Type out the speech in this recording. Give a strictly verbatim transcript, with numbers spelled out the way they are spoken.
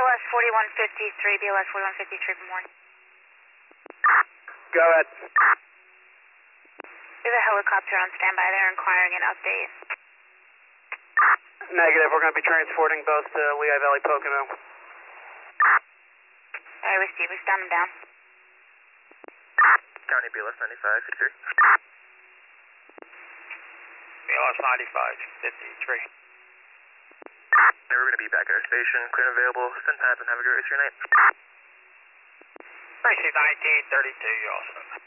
S forty-one fifty-three, B L S forty-one fifty-three for morning. Go ahead. We have a helicopter on standby. They're inquiring an update. Negative. We're going to be transporting both to Lehigh Valley Pocono. Alright, we see. We stand them down. County B L S ninety-five fifty-three. B L S ninety-five fifty-three. We're going to be back at our station. Clear and available. Send pads and have a great rest of your night. Precinct nineteen thirty-two, you also.